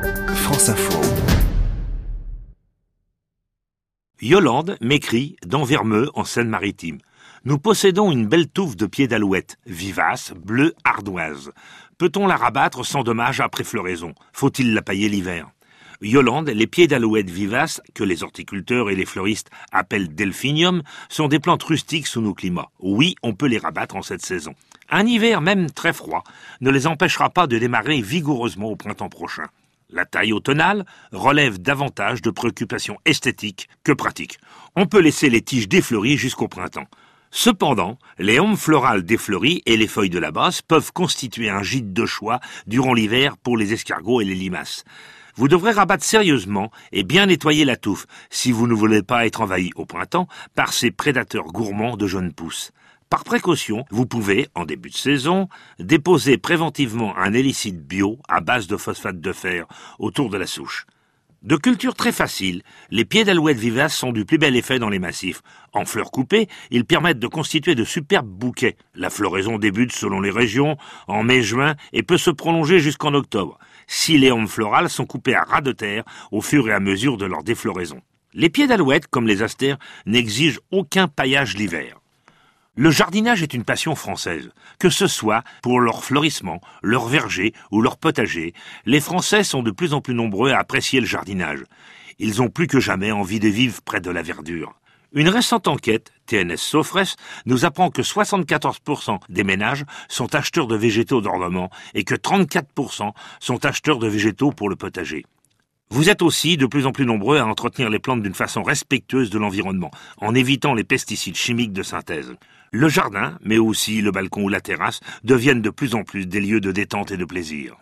France Info. Yolande m'écrit d'Envermeu en Seine-Maritime. Nous possédons une belle touffe de pieds d'alouette, vivace, bleue, ardoise. Peut-on la rabattre sans dommage après floraison? Faut-il la pailler l'hiver? Yolande, les pieds d'alouette vivaces, que les horticulteurs et les fleuristes appellent delphinium, sont des plantes rustiques sous nos climats. Oui, on peut les rabattre en cette saison. Un hiver, même très froid, ne les empêchera pas de démarrer vigoureusement au printemps prochain. La taille automnale relève davantage de préoccupations esthétiques que pratiques. On peut laisser les tiges défleuries jusqu'au printemps. Cependant, les hampes florales défleuries et les feuilles de la base peuvent constituer un gîte de choix durant l'hiver pour les escargots et les limaces. Vous devrez rabattre sérieusement et bien nettoyer la touffe si vous ne voulez pas être envahi au printemps par ces prédateurs gourmands de jeunes pousses. Par précaution, vous pouvez, en début de saison, déposer préventivement un hélicide bio à base de phosphate de fer autour de la souche. De culture très facile, les pieds d'alouette vivaces sont du plus bel effet dans les massifs. En fleurs coupées, ils permettent de constituer de superbes bouquets. La floraison débute selon les régions, en mai-juin, et peut se prolonger jusqu'en octobre, si les hampes florales sont coupées à ras de terre au fur et à mesure de leur défloraison. Les pieds d'alouette, comme les astères, n'exigent aucun paillage l'hiver. Le jardinage est une passion française. Que ce soit pour leur fleurissement, leur verger ou leur potager, les Français sont de plus en plus nombreux à apprécier le jardinage. Ils ont plus que jamais envie de vivre près de la verdure. Une récente enquête, TNS Sofres, nous apprend que 74% des ménages sont acheteurs de végétaux d'ornement et que 34% sont acheteurs de végétaux pour le potager. Vous êtes aussi de plus en plus nombreux à entretenir les plantes d'une façon respectueuse de l'environnement, en évitant les pesticides chimiques de synthèse. Le jardin, mais aussi le balcon ou la terrasse, deviennent de plus en plus des lieux de détente et de plaisir.